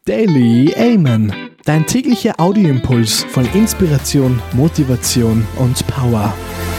Daily Amen. Dein täglicher Audioimpuls von Inspiration, Motivation und Power.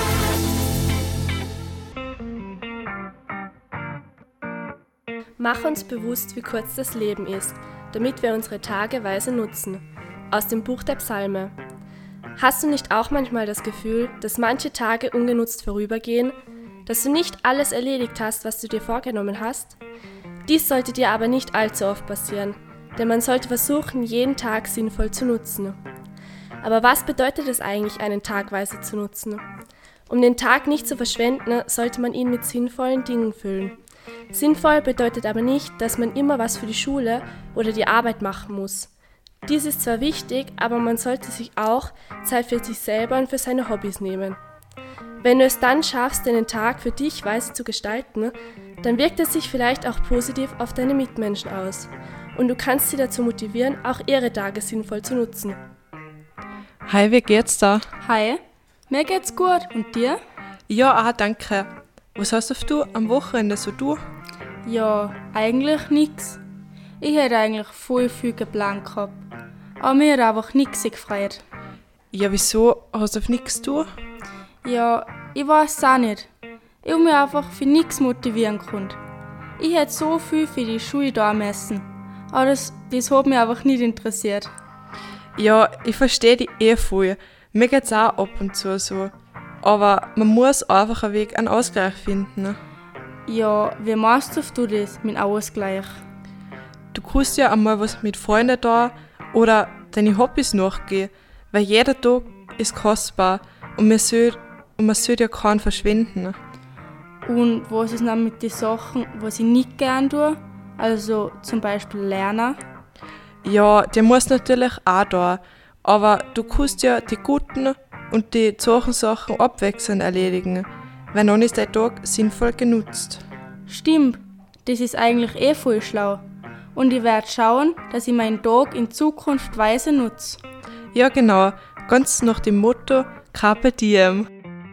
Mach uns bewusst, wie kurz das Leben ist, damit wir unsere Tage weise nutzen. Aus dem Buch der Psalme. Hast du nicht auch manchmal das Gefühl, dass manche Tage ungenutzt vorübergehen, dass du nicht alles erledigt hast, was du dir vorgenommen hast? Dies sollte dir aber nicht allzu oft passieren, denn man sollte versuchen, jeden Tag sinnvoll zu nutzen. Aber was bedeutet es eigentlich, einen Tag weise zu nutzen? Um den Tag nicht zu verschwenden, sollte man ihn mit sinnvollen Dingen füllen. Sinnvoll bedeutet aber nicht, dass man immer was für die Schule oder die Arbeit machen muss. Dies ist zwar wichtig, aber man sollte sich auch Zeit für sich selber und für seine Hobbys nehmen. Wenn du es dann schaffst, den Tag für dich weise zu gestalten, dann wirkt es sich vielleicht auch positiv auf deine Mitmenschen aus. Und du kannst sie dazu motivieren, auch ihre Tage sinnvoll zu nutzen. Hi, wie geht's da? Hi, mir geht's gut. Und dir? Ja, auch danke. Was hast du am Wochenende so tun? Ja, eigentlich nix. Ich hätte eigentlich voll viel geplant gehabt. Aber mir hat einfach nix gefreut. Ja, wieso? Hast du auf nichts tun? Ja, ich weiß es auch nicht. Ich habe mich einfach für nichts motivieren können. Ich hätte so viel für die Schule da müssen. Aber das hat mich einfach nicht interessiert. Ja, ich verstehe dich voll. Mir geht's auch ab und zu so. Aber man muss einfach einen Ausgleich finden. Ja, wie machst du das mit Ausgleich? Du kannst ja einmal was mit Freunden da oder deine Hobbys nachgehen, weil jeder Tag ist kostbar und man soll ja keinen verschwenden. Und was ist dann mit den Sachen, was ich nicht gern tue? Also zum Beispiel lernen? Ja, der muss natürlich auch da, aber du kannst ja die guten und die zahlen Sachen abwechselnd erledigen, weil dann ist dein Tag sinnvoll genutzt. Stimmt, das ist eigentlich voll schlau. Und ich werde schauen, dass ich meinen Tag in Zukunft weise nutze. Ja genau, ganz nach dem Motto Carpe Diem.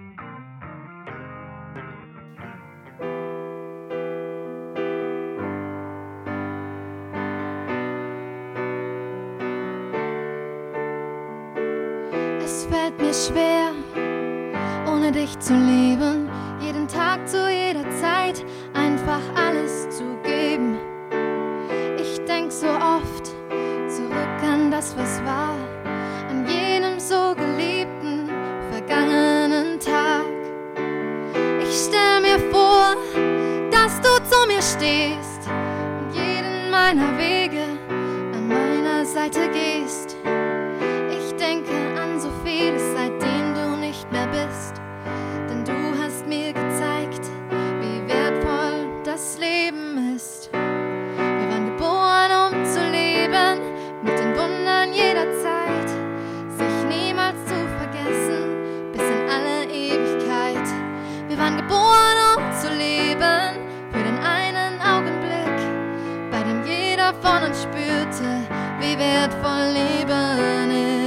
Es fällt mir schwer, ohne dich zu leben, jeden Tag zu jeder Zeit einfach alles zu geben. Ich denk so oft zurück an das, was war, an jenem so geliebten, vergangenen Tag. Ich stell mir vor, dass du zu mir stehst und jeden meiner Wege an meiner Seite gehst. Ich denke an so vieles, seitdem du nicht mehr bist, denn du hast mir gezeigt, wie wertvoll das Leben ist. Wir waren geboren, um zu leben, mit den Wundern jeder Zeit, sich niemals zu vergessen, bis in alle Ewigkeit. Wir waren geboren, um zu leben, für den einen Augenblick, bei dem jeder von uns spürte, wie wertvoll Leben ist.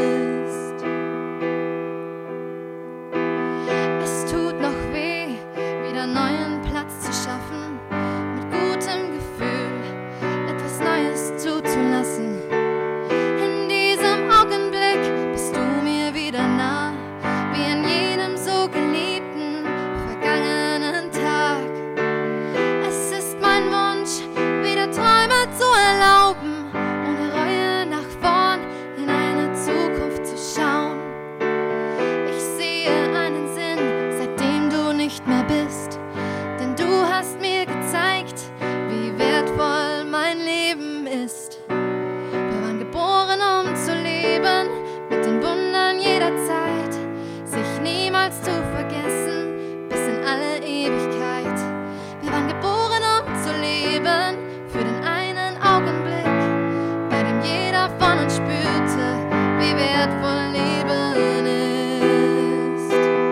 Es tut noch weh, wieder neuen Platz zu schaffen, mit gutem Gefühl etwas Neues zuzulassen. In diesem Augenblick bist du mir wieder nah, wie an jenem so geliebten, vergangenen Tag. Es ist mein Wunsch, wieder Träume zu erlauben, ohne Reue nach vorn in eine Zukunft zu schauen. Ich sehe einen Sinn, seitdem du nicht mehr bist, denn du hast mir gezeigt, wie wertvoll mein Leben ist. Wir waren geboren, um zu leben, mit den Wundern jeder Zeit, sich niemals zu vergessen, bis in alle Ewigkeit. Wir waren geboren, um zu leben, für den einen Augenblick, bei dem jeder von uns spürte, wie wertvoll Leben ist.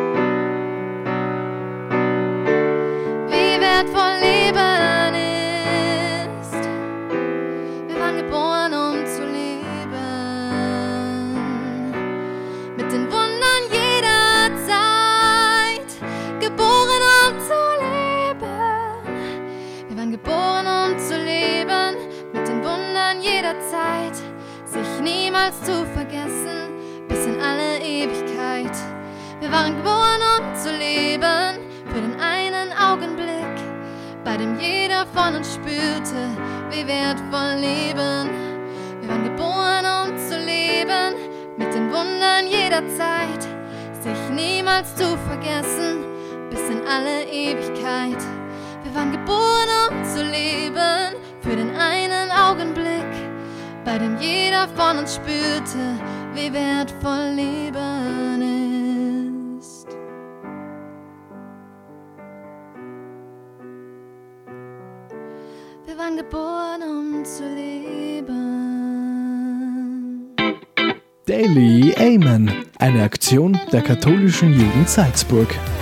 Wie wertvoll Leben ist. Wir waren geboren, um zu leben, mit den Wundern jeder Zeit, geboren, um zu leben. Wir waren geboren, um zu leben, mit den Wundern jeder jederzeit, sich niemals zu vergessen, bis in alle Ewigkeit. Wir waren geboren, um zu leben, für den einen Augenblick, bei dem jeder von uns spürte, wie wertvoll Leben. Wir waren geboren, um zu leben, mit den Wundern jederzeit, sich niemals zu vergessen, bis in alle Ewigkeit. Wir waren geboren, um zu leben, für den einen Augenblick, bei dem jeder von uns spürte, wie wertvoll Leben ist. Wir waren geboren, um zu leben. Daily Amen, eine Aktion der katholischen Jugend Salzburg.